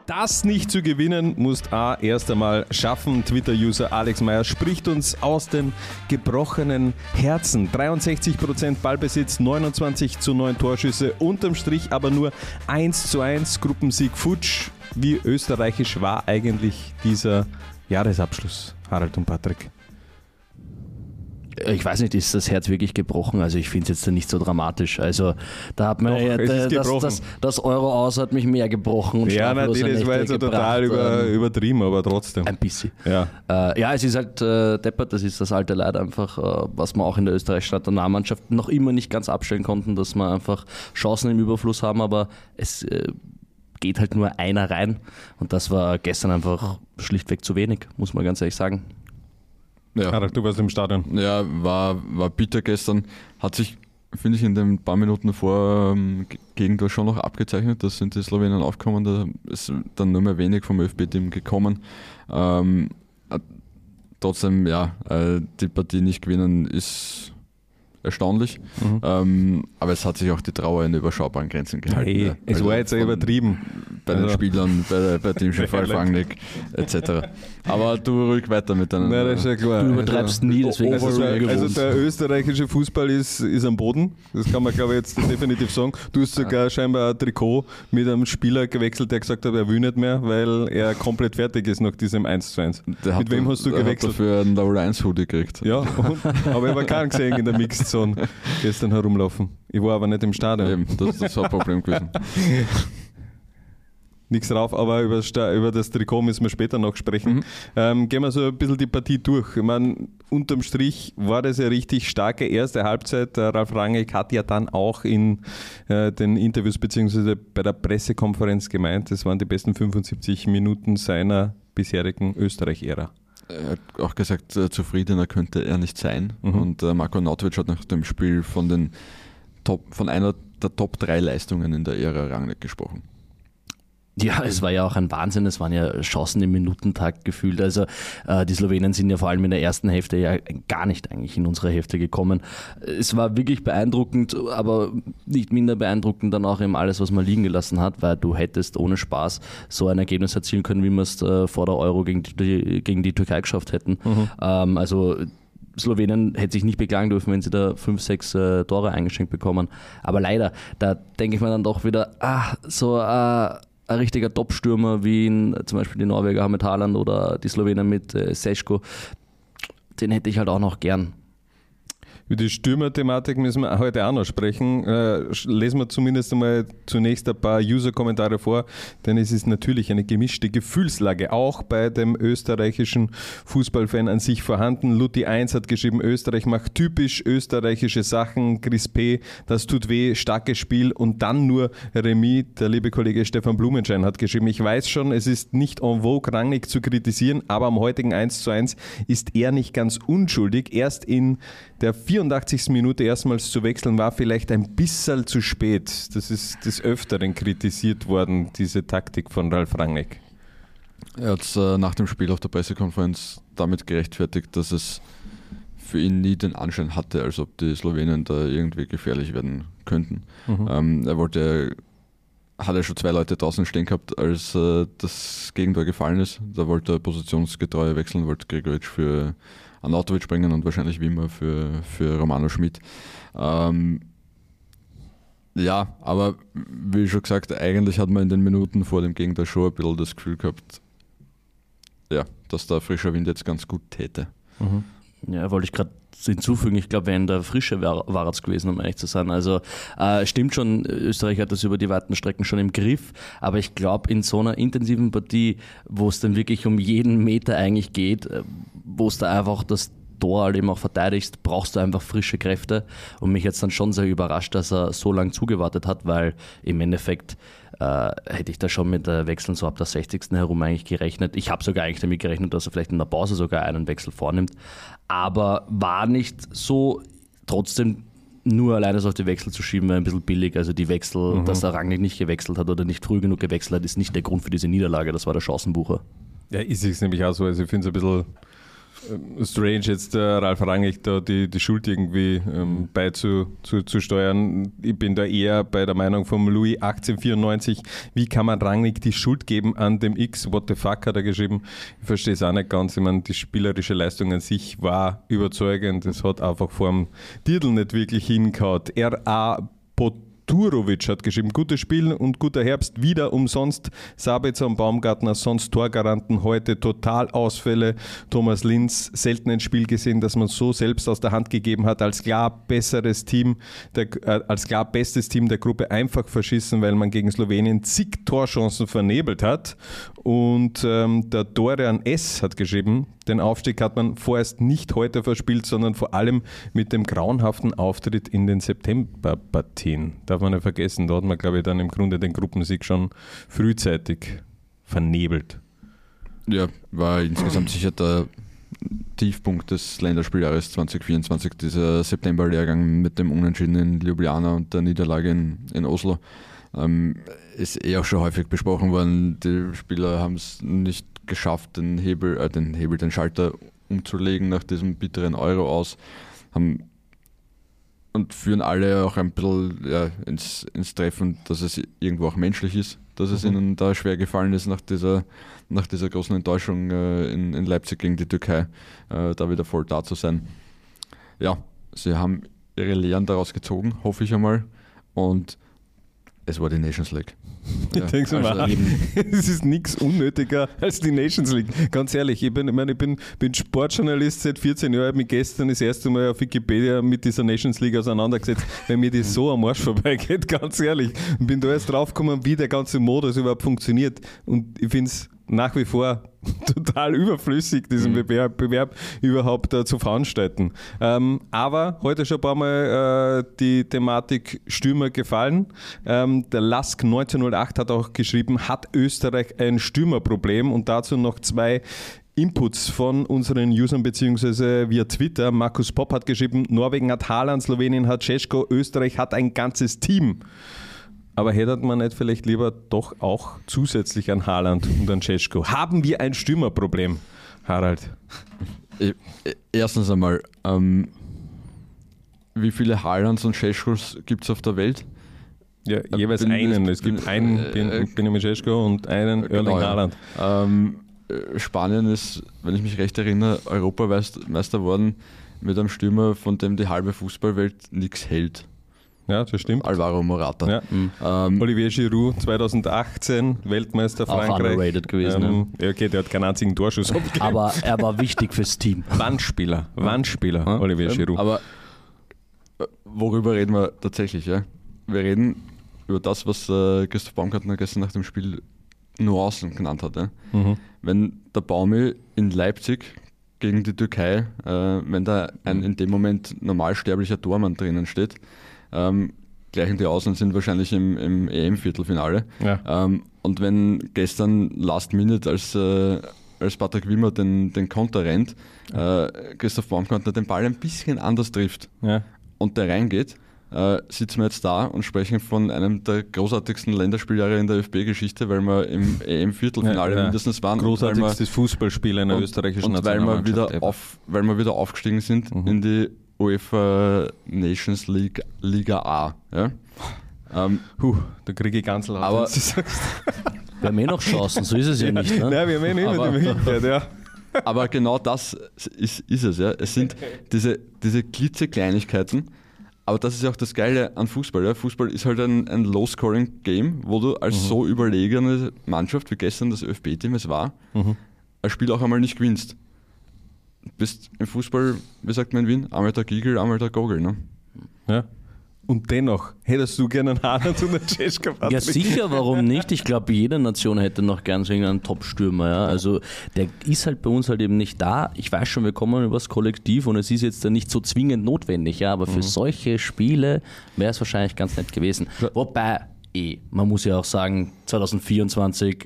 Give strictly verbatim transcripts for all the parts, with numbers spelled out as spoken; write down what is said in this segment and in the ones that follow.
Das nicht zu gewinnen, musst A erst einmal schaffen. Twitter-User Alex Meyer spricht uns aus dem gebrochenen Herzen. dreiundsechzig Prozent Ballbesitz, neunundzwanzig zu neun Torschüsse, unterm Strich aber nur eins zu eins. Gruppensieg futsch. Wie österreichisch war eigentlich dieser Jahresabschluss, Harald und Patrick? Ich weiß nicht, ist das Herz wirklich gebrochen? Also ich finde es jetzt nicht so dramatisch. Also da hat man Doch, ja, es ist das, das, das Euro aus hat mich mehr gebrochen. Und ja, nein, das war jetzt so total über, übertrieben, aber trotzdem. Ein bisschen. Ja, äh, ja es ist halt äh, deppert, das ist das alte Leid einfach, äh, was wir auch in der österreichischen Nationalmannschaft noch immer nicht ganz abstellen konnten, dass wir einfach Chancen im Überfluss haben, aber es äh, geht halt nur einer rein und das war gestern einfach schlichtweg zu wenig, muss man ganz ehrlich sagen. Ja. Harald, du warst im Stadion. Ja, war, war bitter gestern. Hat sich, finde ich, in den paar Minuten vor ähm, Gegentor schon noch abgezeichnet. Da sind die Slowenen aufgekommen, da ist dann nur mehr wenig vom ÖFB-Team gekommen. Ähm, äh, trotzdem, ja, äh, die Partie nicht gewinnen ist erstaunlich. Mhm. Ähm, aber es hat sich auch die Trauer in überschaubaren Grenzen gehalten. Hey, ja. es also war jetzt ja übertrieben. Bei den also. Spielern, bei, bei Teamchef Rangnick et cetera. Aber du ruhig weiter mit deinen... Nein, das ist ja klar. Du übertreibst also, nie, deswegen also, also, der, also der österreichische Fußball ist, ist am Boden. Das kann man, glaube ich, jetzt definitiv sagen. Du hast sogar scheinbar ein Trikot mit einem Spieler gewechselt, der gesagt hat, er will nicht mehr, weil er komplett fertig ist nach diesem eins zu eins. Der mit wem hast du gewechselt? Hat dafür einen Level eins Hoodie gekriegt. Ja, und, aber ich habe keinen gesehen in der Mixed Zone gestern herumlaufen. Ich war aber nicht im Stadion. Eben, das, das war ein Problem gewesen. Nichts drauf, aber über das, über das Trikot müssen wir später noch sprechen. Mhm. Ähm, gehen wir so ein bisschen die Partie durch. Ich meine, unterm Strich war das eine richtig starke erste Halbzeit. Der Ralf Rangnick hat ja dann auch in äh, den Interviews bzw. bei der Pressekonferenz gemeint, das waren die besten fünfundsiebzig Minuten seiner bisherigen Österreich-Ära. Er hat auch gesagt, äh, zufriedener könnte er nicht sein. Mhm. Und äh, Marko Nautovic hat nach dem Spiel von, den Top, von einer der Top drei Leistungen in der Ära Rangnick gesprochen. Ja, es war ja auch ein Wahnsinn, es waren ja Chancen im Minutentakt gefühlt, also äh, die Slowenen sind ja vor allem in der ersten Hälfte ja gar nicht eigentlich in unsere Hälfte gekommen. Es war wirklich beeindruckend, aber nicht minder beeindruckend dann auch eben alles, was man liegen gelassen hat, weil du hättest ohne Spaß so ein Ergebnis erzielen können, wie wir es äh, vor der Euro gegen die, gegen die Türkei geschafft hätten. Mhm. Ähm, also Slowenien hätte sich nicht beklagen dürfen, wenn sie da fünf, sechs äh, Tore eingeschenkt bekommen, aber leider, da denke ich mir dann doch wieder, ah, so äh, ein richtiger Top-Stürmer wie in, zum Beispiel die Norweger haben mit Haaland oder die Slowenen mit äh, Seško, den hätte ich halt auch noch gern. Über die Stürmer-Thematik müssen wir heute auch noch sprechen. Äh, lesen wir zumindest einmal zunächst ein paar User-Kommentare vor, denn es ist natürlich eine gemischte Gefühlslage, auch bei dem österreichischen Fußballfan an sich vorhanden. Lutti eins hat geschrieben, Österreich macht typisch österreichische Sachen. Chris P., das tut weh, starkes Spiel und dann nur Remis. Der liebe Kollege Stefan Blumenschein hat geschrieben, ich weiß schon, es ist nicht en vogue, Rangnick zu kritisieren, aber am heutigen eins zu eins ist er nicht ganz unschuldig. Erst in der vierundachtzigsten Minute erstmals zu wechseln, war vielleicht ein bisschen zu spät. Das ist des Öfteren kritisiert worden, diese Taktik von Ralf Rangnick. Er hat es äh, nach dem Spiel auf der Pressekonferenz damit gerechtfertigt, dass es für ihn nie den Anschein hatte, als ob die Slowenen da irgendwie gefährlich werden könnten. Mhm. Ähm, er wollte, hat er schon zwei Leute draußen stehen gehabt, als äh, das Gegentor gefallen ist. Da wollte er positionsgetreu wechseln, wollte Gregoritsch für Nautovic bringen und wahrscheinlich Wimmer für, für Romano Schmid. Ähm, ja, aber wie schon gesagt, eigentlich hat man in den Minuten vor dem Gegentor schon ein bisschen das Gefühl gehabt, ja, dass der frischer Wind jetzt ganz gut täte. Mhm. Ja, wollte ich gerade hinzufügen, ich glaube, wenn der Frische war es gewesen, um ehrlich zu sein. Also äh, stimmt schon, Österreich hat das über die weiten Strecken schon im Griff, aber ich glaube, in so einer intensiven Partie, wo es dann wirklich um jeden Meter eigentlich geht, wo es da einfach das Tor halt eben auch verteidigst, brauchst du einfach frische Kräfte und mich jetzt dann schon sehr überrascht, dass er so lange zugewartet hat, weil im Endeffekt äh, hätte ich da schon mit äh, Wechseln so ab der sechzigsten herum eigentlich gerechnet. Ich habe sogar eigentlich damit gerechnet, dass er vielleicht in der Pause sogar einen Wechsel vornimmt, aber war nicht so, trotzdem nur alleine so auf die Wechsel zu schieben, war ein bisschen billig. Also die Wechsel, mhm. dass der Rangnick nicht gewechselt hat oder nicht früh genug gewechselt hat, ist nicht der Grund für diese Niederlage, das war der Chancenbucher. Ja, ist es nämlich auch so, also ich finde es ein bisschen strange, jetzt der Ralf Rangnick da die, die Schuld irgendwie ähm, beizusteuern. Ich bin da eher bei der Meinung von Louis achtzehnhundertvierundneunzig, wie kann man Rangnick die Schuld geben an dem X? What the fuck hat er geschrieben? Ich verstehe es auch nicht ganz. Ich meine, die spielerische Leistung an sich war überzeugend. Es hat einfach vor dem Titel nicht wirklich hingehauen. R A Turovic hat geschrieben, gutes Spiel und guter Herbst, wieder umsonst. Sabitzer und Baumgartner, sonst Torgaranten, heute Totalausfälle. Thomas Linz, selten ein Spiel gesehen, das man so selbst aus der Hand gegeben hat, als klar besseres Team, der, äh, als klar bestes Team der Gruppe einfach verschissen, weil man gegen Slowenien zig Torchancen vernebelt hat. Und ähm, der Dorian S. hat geschrieben, den Aufstieg hat man vorerst nicht heute verspielt, sondern vor allem mit dem grauenhaften Auftritt in den Septemberpartien. Darf man nicht vergessen, da hat man, glaube ich, dann im Grunde den Gruppensieg schon frühzeitig vernebelt. Ja, war insgesamt sicher der Tiefpunkt des Länderspieljahres zwanzig vierundzwanzig, dieser September-Lehrgang mit dem Unentschieden in Ljubljana und der Niederlage in, in Oslo. Ähm, ist eh auch schon häufig besprochen worden, die Spieler haben es nicht geschafft, den Hebel, äh, den Hebel, den Schalter umzulegen nach diesem bitteren Euro aus, haben und führen alle auch ein bisschen ja, ins, ins Treffen, dass es irgendwo auch menschlich ist, dass es mhm. ihnen da schwer gefallen ist nach dieser, nach dieser großen Enttäuschung äh, in, in Leipzig gegen die Türkei, äh, da wieder voll da zu sein. Ja, sie haben ihre Lehren daraus gezogen, hoffe ich einmal, und es war die Nations League. Ich ja, denke so, also es ist nichts unnötiger als die Nations League. Ganz ehrlich, ich bin, ich meine, ich bin, bin Sportjournalist seit vierzehn Jahren, habe mich gestern das erste Mal auf Wikipedia mit dieser Nations League auseinandergesetzt, wenn mir das so am Arsch vorbeigeht, ganz ehrlich. Ich bin da erst draufgekommen, wie der ganze Modus überhaupt funktioniert. Und ich finde es nach wie vor total überflüssig, diesen mhm. Bewerb, Bewerb überhaupt äh, zu veranstalten. Ähm, aber heute schon ein paar Mal äh, die Thematik Stürmer gefallen. Ähm, der Lask neunzehnhundertacht hat auch geschrieben, hat Österreich ein Stürmerproblem? Und dazu noch zwei Inputs von unseren Usern beziehungsweise via Twitter. Markus Popp hat geschrieben, Norwegen hat Haaland, Slowenien hat Šeško, Österreich hat ein ganzes Team. Aber hätte man nicht vielleicht lieber doch auch zusätzlich an Haaland und an Šeško? Haben wir ein Stürmerproblem, Harald? Erstens einmal, ähm, wie viele Haalands und Šeškos gibt es auf der Welt? Ja, jeweils bin, einen. Es gibt bin, einen äh, Benjamin Šeško und einen genau, Erling Haaland. Ja. Ähm, Spanien ist, wenn ich mich recht erinnere, Europameister geworden mit einem Stürmer, von dem die halbe Fußballwelt nichts hält. Ja, das stimmt. Alvaro Morata. Ja. Mhm. Ähm, Olivier Giroud, zweitausendachtzehn, Weltmeister auch Frankreich. Underrated gewesen. Ähm, ja, okay, der hat keinen einzigen Torschuss abgegeben. Aber er war wichtig fürs Team. Wandspieler, Wandspieler, ja. Olivier Giroud. Aber worüber reden wir tatsächlich? Ja? Wir reden über das, was äh, Christoph Baumgartner gestern nach dem Spiel Nuancen genannt hat. Ja? Mhm. Wenn der Baumi in Leipzig gegen die Türkei, äh, wenn da ein in dem Moment normalsterblicher Tormann drinnen steht, Ähm, gleichen die aus und sind wahrscheinlich im, im E M-Viertelfinale. Ja. Ähm, und wenn gestern Last Minute, als, äh, als Patrick Wimmer den, den Konter rennt, äh, Christoph Baumgartner den Ball ein bisschen anders trifft ja. und der reingeht, äh, sitzen wir jetzt da und sprechen von einem der großartigsten Länderspieljahre in der ÖFB-Geschichte, weil wir im E M-Viertelfinale ja, ja. mindestens waren. Großartigstes Fußballspiel in der und, österreichischen und weil wir wieder auf, weil wir wieder aufgestiegen sind mhm. in die UEFA Nations League Liga A. Ja? Ähm, Puh, da kriege ich ganz laut, aber wenn du sagst. Wir haben eh noch Chancen, so ist es ja, ja nicht. Ne? Nein, wir haben eh nicht aber, mit dem Hintergrund, ja. Aber genau das ist, ist es. Ja. Es sind diese, diese klitzekleinigkeiten, aber das ist ja auch das Geile an Fußball. Ja. Fußball ist halt ein, ein Low-Scoring-Game, wo du als mhm. so überlegene Mannschaft, wie gestern das ÖFB-Team es war, mhm. ein Spiel auch einmal nicht gewinnst. Bist im Fußball, wie sagt man in Wien, einmal der Giegel, einmal der Gogel. Ne? Ja. Und dennoch, hättest du gerne einen Haaland und einen Šeško? Ja sicher, warum nicht? Ich glaube, jede Nation hätte noch gern so einen Top-Stürmer. Ja? Also der ist halt bei uns halt eben nicht da. Ich weiß schon, wir kommen über das Kollektiv und es ist jetzt nicht so zwingend notwendig, ja? Aber für mhm. solche Spiele wäre es wahrscheinlich ganz nett gewesen. Ja. Wobei, eh, man muss ja auch sagen, zwanzig vierundzwanzig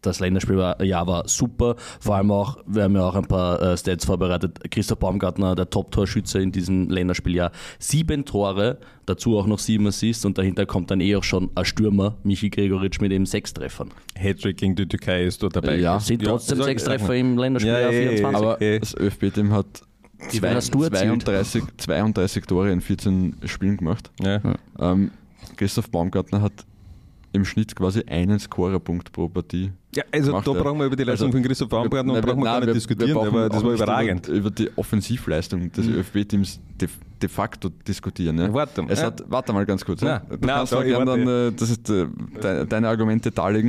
das Länderspieljahr war super. Vor allem auch, wir haben ja auch ein paar äh, Stats vorbereitet. Christoph Baumgartner, der Top-Torschütze in diesem Länderspieljahr. Sieben Tore, dazu auch noch sieben Assists und dahinter kommt dann eh auch schon ein Stürmer, Michi Gregoritsch, mit eben sechs Treffern. Hattrick gegen die Türkei ist dort dabei. Ja. Sind Ja, trotzdem sag- sechs Treffer im Länderspieljahr Ja, ja, ja, vierundzwanzig. Aber okay. das ÖFB-Team hat Die zwei, hast du erzählt. zweiunddreißig, zweiunddreißig Tore in vierzehn Spielen gemacht. Ja. Ähm, Christoph Baumgartner hat im Schnitt quasi einen Scorerpunkt pro Partie. Ja, also gemacht, da ja. brauchen wir über die Leistung Also, von Christoph Baumgartner wir- und brauchen wir nein, gar nicht wir- diskutieren, wir brauchen aber das auch war nicht überragend. Über, über die Offensivleistung des ÖFB-Teams de, de facto diskutieren. Ja. Warte mal. Es Ja. hat, warte mal ganz kurz. Ja. Nein. Du Nein, kannst sorry, auch gerne warte. dann äh, das ist, äh, de, deine Argumente darlegen.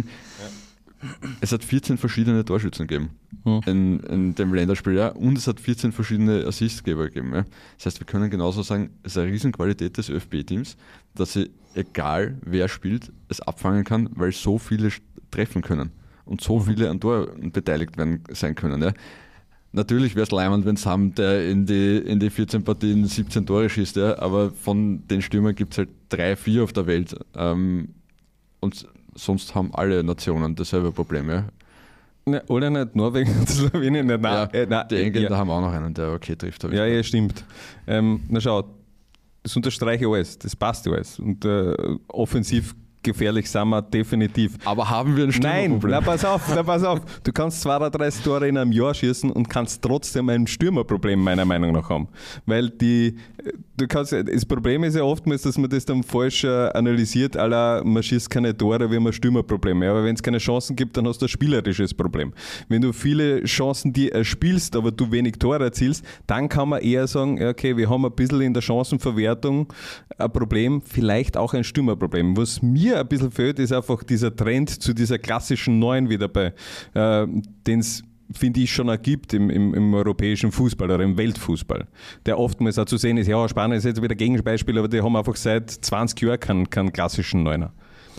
Es hat vierzehn verschiedene Torschützen gegeben Hm. in, in dem Länderspiel, ja, und es hat vierzehn verschiedene Assistgeber gegeben. Ja. Das heißt, wir können genauso sagen, es ist eine Riesenqualität des ÖFB-Teams, dass sie, egal wer spielt, es abfangen kann, weil so viele st- treffen können und so viele an Tor beteiligt werden sein können. Ja. Natürlich wäre es leimend, wenn es haben, der in die, in die vierzehn Partien siebzehn Tore schießt, ja, aber von den Stürmern gibt es halt drei, vier auf der Welt. Ähm, und sonst haben alle Nationen dasselbe Problem. Ja. Ne, oder nicht Norwegen und Slowenien. Nein, Ja, nein, äh, nein, die Engländer ja. haben auch noch einen, der okay trifft. hab ich Ja, gehört. ja, stimmt. Ähm, na schau, das unterstreiche ich alles, das passt alles. Und äh, offensiv gefährlich sind wir definitiv. Aber haben wir ein Nein, Stürmerproblem? na pass auf, na pass auf. Du kannst zweiunddreißig Tore in einem Jahr schießen und kannst trotzdem ein Stürmerproblem meiner Meinung nach haben. Weil die, du kannst, das Problem ist ja oftmals, dass man das dann falsch äh, analysiert, à la, man schießt keine Tore, wir haben ein Stürmerproblem. Ja, aber wenn es keine Chancen gibt, dann hast du ein spielerisches Problem. Wenn du viele Chancen die erspielst, aber du wenig Tore erzielst, dann kann man eher sagen, ja, okay, wir haben ein bisschen in der Chancenverwertung ein Problem, vielleicht auch ein Stürmerproblem. Was mir ein bisschen fehlt, ist einfach dieser Trend zu dieser klassischen Neun wieder bei, äh, den es finde ich schon auch gibt im, im, im europäischen Fußball oder im Weltfußball, der oftmals auch zu sehen ist, ja, Spanien ist jetzt wieder Gegenbeispiel, aber die haben einfach seit zwanzig Jahren keinen, keinen klassischen Neuner.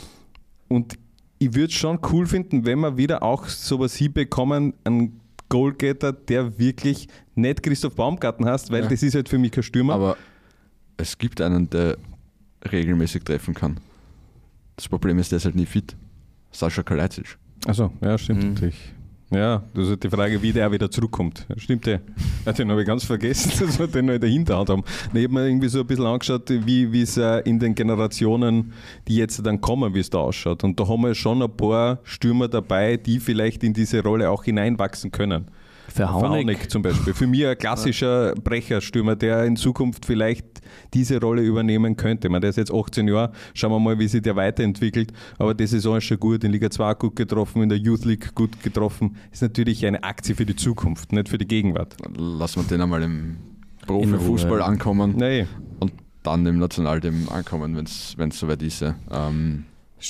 Und ich würde es schon cool finden, wenn wir wieder auch sowas hinbekommen, einen Goalgetter, der wirklich nicht Christoph Baumgarten hast, weil Ja. das ist halt für mich kein Stürmer. Aber es gibt einen, der regelmäßig treffen kann. Das Problem ist, der ist halt nie fit. Sascha Kalajdzic. Achso, ja, stimmt Mhm. natürlich. Ja, das ist halt die Frage, wie der wieder zurückkommt. Ja, stimmt der? Ja, den habe ich ganz vergessen, dass wir den noch in der Hinterhand haben. Ich habe mir irgendwie so ein bisschen angeschaut, wie wie es äh, in den Generationen, die jetzt dann kommen, wie es da ausschaut. Und da haben wir schon ein paar Stürmer dabei, die vielleicht in diese Rolle auch hineinwachsen können. Verhaunig. Verhaunig zum Beispiel. Für mich ein klassischer Brecherstürmer, der in Zukunft vielleicht diese Rolle übernehmen könnte. Ich meine, der ist jetzt achtzehn Jahre, schauen wir mal, wie sich der weiterentwickelt. Aber die Saison ist schon gut, in Liga zwei gut getroffen, in der Youth League gut getroffen. Ist natürlich eine Aktie für die Zukunft, nicht für die Gegenwart. Lassen wir den einmal im In Profifußball Ruhe. ankommen Nee. und dann im Nationalteam ankommen, wenn es soweit ist. Ja. Ähm,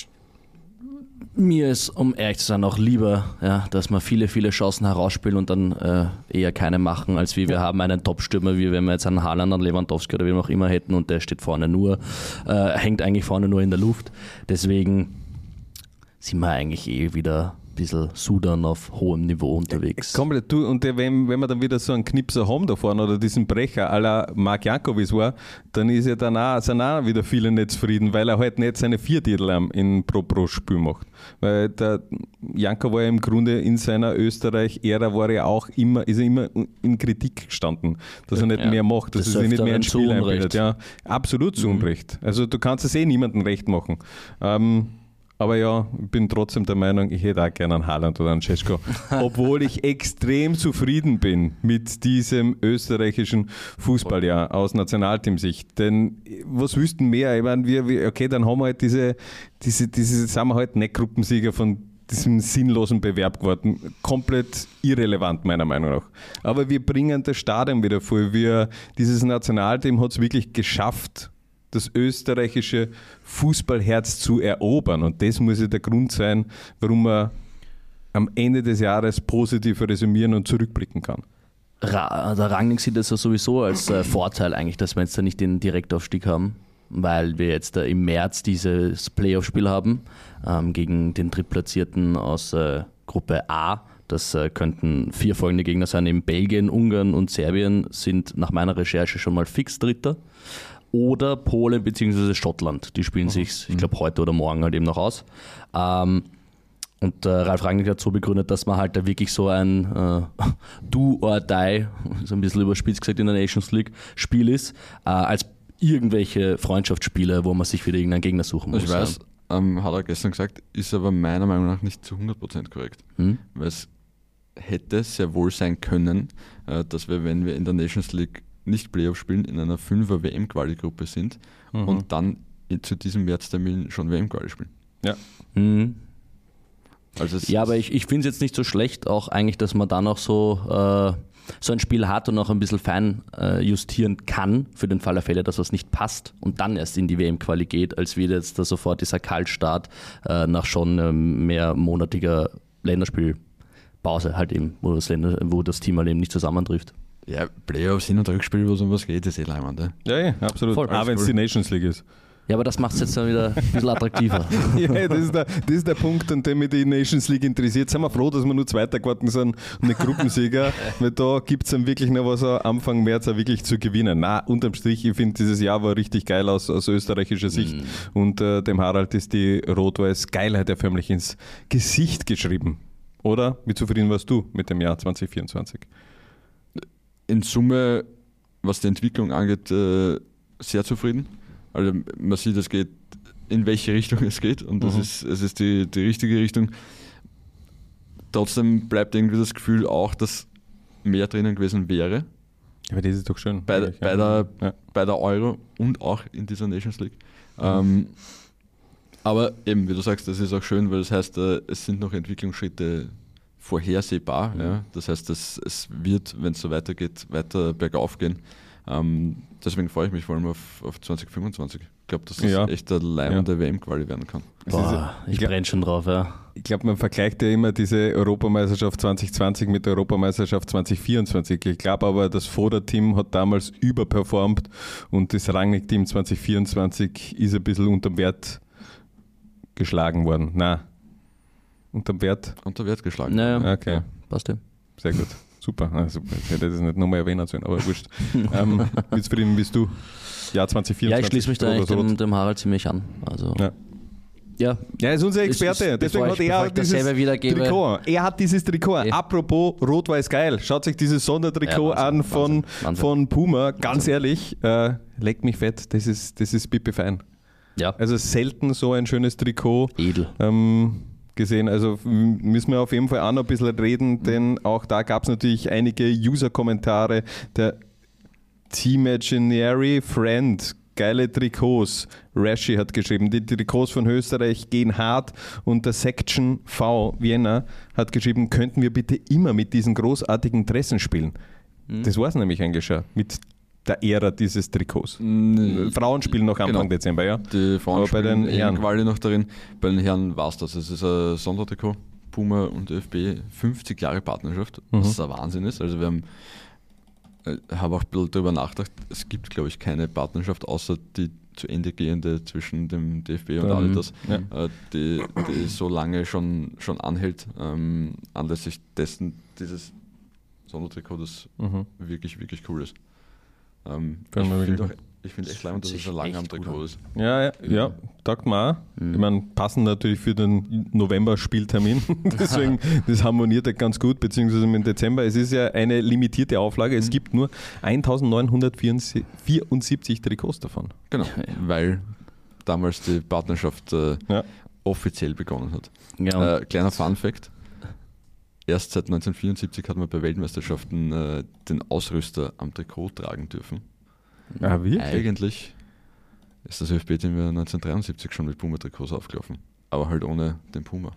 Mir ist, um ehrlich zu sein, auch lieber, ja, dass wir viele, viele Chancen herausspielen und dann äh, eher keine machen, als wie wir haben einen Top-Stürmer, wie wenn wir jetzt einen Haaland, einen Lewandowski oder wie wir auch immer hätten und der steht vorne nur, äh, hängt eigentlich vorne nur in der Luft. Deswegen sind wir eigentlich eh wieder ein bisschen Sudan auf hohem Niveau unterwegs. Komplett. Du, und der, wenn, wenn wir dann wieder so einen Knipser haben da vorne oder diesen Brecher à la Marc Jankovic war, dann ist ja dann auch, sind auch wieder viele nicht zufrieden, weil er halt nicht seine vier Titel am- in Pro-Pro-Spiel macht. Weil der Janko war ja im Grunde in seiner Österreich-Ära war er auch immer, ist er immer in Kritik gestanden, dass er nicht Ja, mehr macht, dass des er sich nicht mehr ins Öfteren Spiel zu einbildet. Ja, absolut zu Mhm. Unrecht. Also du kannst es eh niemandem recht machen. Ähm, aber ja, ich bin trotzdem der Meinung, ich hätte auch gerne einen Haaland oder einen Šeško. Obwohl ich extrem zufrieden bin mit diesem österreichischen Fußballjahr aus Nationalteamsicht. Denn was wüssten mehr? Ich meine, wir, wir, okay, dann haben wir halt diese, diese, diese, sind wir halt nicht Gruppensieger von diesem sinnlosen Bewerb geworden. Komplett irrelevant, meiner Meinung nach. Aber wir bringen das Stadion wieder vor. Wir, dieses Nationalteam hat es wirklich geschafft, das österreichische Fußballherz zu erobern. Und das muss ja der Grund sein, warum man am Ende des Jahres positiv resümieren und zurückblicken kann. Ra der Rangnick sieht das ja sowieso als äh, Vorteil eigentlich, dass wir jetzt da nicht den Direktaufstieg haben, weil wir jetzt äh, im März dieses Playoff-Spiel haben ähm, gegen den Drittplatzierten aus äh, Gruppe A. Das äh, könnten vier folgende Gegner sein. Eben Belgien, Ungarn und Serbien sind nach meiner Recherche schon mal fix Dritter. Oder Polen bzw. Schottland. Die spielen sich, ich glaube, heute oder morgen halt eben noch aus. Ähm, Und äh, Ralf Rangnick hat so begründet, dass man halt da wirklich so ein äh, Do or Die, so ein bisschen überspitzt gesagt in der Nations League, Spiel ist, äh, als irgendwelche Freundschaftsspiele, wo man sich wieder irgendeinen Gegner suchen muss. Ich weiß, ähm, hat er gestern gesagt, ist aber meiner Meinung nach nicht zu hundert Prozent korrekt. Hm? Weil es hätte sehr wohl sein können, äh, dass wir, wenn wir in der Nations League nicht Playoff spielen, in einer fünfer W M-Quali-Gruppe sind Mhm. und dann in, zu diesem Märztermin schon W M-Quali spielen. Ja. Mhm. Also es Ja, aber ist- ich, ich finde es jetzt nicht so schlecht, auch eigentlich, dass man dann auch so, äh, so ein Spiel hat und auch ein bisschen fein äh, justieren kann, für den Fall der Fälle, dass was nicht passt und dann erst in die W M-Quali geht, als wie jetzt da sofort dieser Kaltstart äh, nach schon ähm, mehrmonatiger Länderspielpause halt eben, wo das, Länder, wo das Team halt eben nicht zusammentrifft. ja, Playoffs, Hin- und Rückspiel, wo es um was geht, ist eh leimend. Ja? Ja, ja, absolut. Voll. Auch wenn es die Nations League ist. Ja, aber das macht es jetzt dann wieder ein bisschen attraktiver. Ja, das ist, der, das ist der Punkt, an dem mich die Nations League interessiert. Sind wir froh, dass wir nur Zweiter geworden sind und nicht Gruppensieger, weil da gibt es dann wirklich noch was Anfang März auch wirklich zu gewinnen. Na, unterm Strich, ich finde, dieses Jahr war richtig geil aus, aus österreichischer Sicht Mm. und äh, dem Harald ist die rot-weiß Geilheit ja förmlich ins Gesicht geschrieben. Oder? Wie zufrieden warst du mit dem Jahr zwanzig vierundzwanzig? In Summe, was die Entwicklung angeht, äh, sehr zufrieden. Also man sieht, es geht, in welche Richtung es geht und das Mhm. ist, es ist die, die richtige Richtung. Trotzdem bleibt irgendwie das Gefühl auch, dass mehr drinnen gewesen wäre Aber das ist doch schön. bei, eigentlich, bei, ja. der, Ja. bei der Euro und auch in dieser Nations League. Ähm, aber eben, wie du sagst, das ist auch schön, weil das heißt, äh, es sind noch Entwicklungsschritte vorhersehbar. Mhm. Ja? Das heißt, es, es wird, wenn es so weitergeht, weiter bergauf gehen. Ähm, deswegen freue ich mich vor allem auf, auf zwanzig fünfundzwanzig. Ich glaube, dass das Ja. echt der leibende W M-Quali werden kann. Das ist- Boah, ich ich glaub- brenne schon drauf, ja. Ich glaube, man vergleicht ja immer diese Europameisterschaft zwanzig zwanzig mit der Europameisterschaft zwanzig vierundzwanzig. Ich glaube aber, das Foda-Team hat damals überperformt und das Rangnick-Team zwanzig vierundzwanzig ist ein bisschen unterm Wert geschlagen worden. Nein, unterm Wert. Unter Wert geschlagen. Naja, Okay, passt ja. sehr gut. Super. Ah, super. Ich hätte das nicht nochmal erwähnen sollen, aber wurscht. ähm, wie zufrieden bist du? Jahr zwanzig Ja, vierundzwanzig. ich schließe mich da Rot eigentlich aus Rot. dem, dem Harald ziemlich an. Also, Ja. ja. Ja, er ist unser Ist- Experte. ist- Deswegen bevor hat ich- er bevor ich dieses dasselbe wiedergebe- Trikot. Er hat dieses Trikot. Eh. Apropos Rot-Weiß geil. Schaut sich dieses Sondertrikot Ja, Wahnsinn, an von, Wahnsinn, Wahnsinn. von Puma. Ganz ehrlich, äh, leckt mich fett. Das ist, das ist Pipi fein. Ja, Also selten so ein schönes Trikot edel. ähm, gesehen. Also m- müssen wir auf jeden Fall auch noch ein bisschen reden, denn auch da gab es natürlich einige User-Kommentare. Der Teamadinary Friend, geile Trikots. Rashi hat geschrieben, die Trikots von Österreich gehen hart und der Section V Vienna hat geschrieben, könnten wir bitte immer mit diesen großartigen Dressen spielen. Das war es nämlich eigentlich schon mit der Ära dieses Trikots. Mm, Frauen spielen noch Anfang genau. Dezember, ja. Die Frauen Aber bei den spielen Herren? Quali noch darin. Bei den Herren war es das. Es ist ein Sondertrikot. Puma und ÖFB, fünfzig Jahre Partnerschaft, Mhm. was ein Wahnsinn ist. Also wir haben, äh, habe auch ein bisschen darüber nachgedacht, es gibt, glaube ich, keine Partnerschaft außer die zu Ende gehende zwischen dem D F B und Ähm, Adidas, ja. äh, die, die so lange schon, schon anhält, ähm, anlässlich dessen dieses Sondertrikot, das Mhm. wirklich, wirklich cool ist. Ähm, ich Fällt mir finde wirklich ich find echt leid, dass Fühlt es ein sich lange am echt gut Trikot an. ist. Ja, ja, ja, taugt mir auch. Mhm. Ich meine, passend natürlich für den November-Spieltermin. Deswegen, das harmoniert ja ganz gut, beziehungsweise im Dezember. Es ist ja eine limitierte Auflage. Es gibt nur eintausendneunhundertvierundsiebzig Trikots davon. Genau, weil damals die Partnerschaft äh, Ja. offiziell begonnen hat. Ja, Äh, kleiner Fun-Fact: Erst seit neunzehnhundertvierundsiebzig hat man bei Weltmeisterschaften äh, den Ausrüster am Trikot tragen dürfen. Ah, wirklich? Eigentlich ist das ÖFB-Team ja neunzehnhundertdreiundsiebzig schon mit Puma-Trikots aufgelaufen, aber halt ohne den Puma.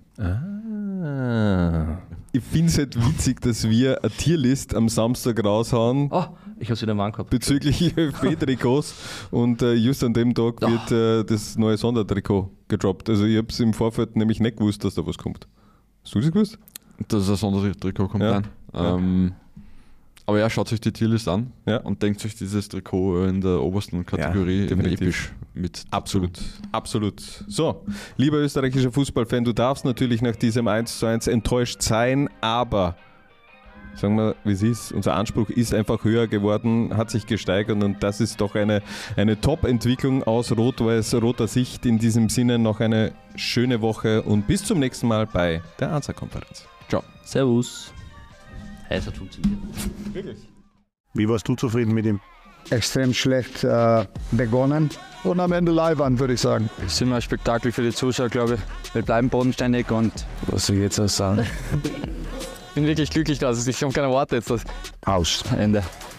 Ah. Ich finde es halt witzig, dass wir eine Tierlist am Samstag raushauen oh, ich habe es wieder im Mann gehabt. bezüglich ÖFB-Trikots und äh, just an dem Tag Ah. wird äh, das neue Sondertrikot gedroppt. Also ich habe es im Vorfeld nämlich nicht gewusst, dass da was kommt. Hast du das gewusst? Dass ein Sondertrikot kommt Ja. rein. Ähm, aber ja, schaut euch die Tierlist an Ja. und denkt euch dieses Trikot in der obersten Kategorie Ja, eben definitiv. episch mit. dazu. Absolut, absolut. So, lieber österreichischer Fußballfan, du darfst natürlich nach diesem eins zu eins enttäuscht sein, aber sagen wir, wie es ist, unser Anspruch ist einfach höher geworden, hat sich gesteigert und das ist doch eine, eine Top-Entwicklung aus rot-weiß-roter Sicht. In diesem Sinne noch eine schöne Woche und bis zum nächsten Mal bei der ANSA-Konferenz. Ciao. Servus. Hey, es hat funktioniert. Wirklich? Wie warst du zufrieden mit ihm? Extrem schlecht äh, begonnen und am Ende Leihwand, würde ich sagen. Das ist immer ein Spektakel für die Zuschauer, glaube ich. Wir bleiben bodenständig und Was soll ich jetzt auch sagen? ich bin wirklich glücklich, dass ich habe keine Worte jetzt. Das Aus. Ende.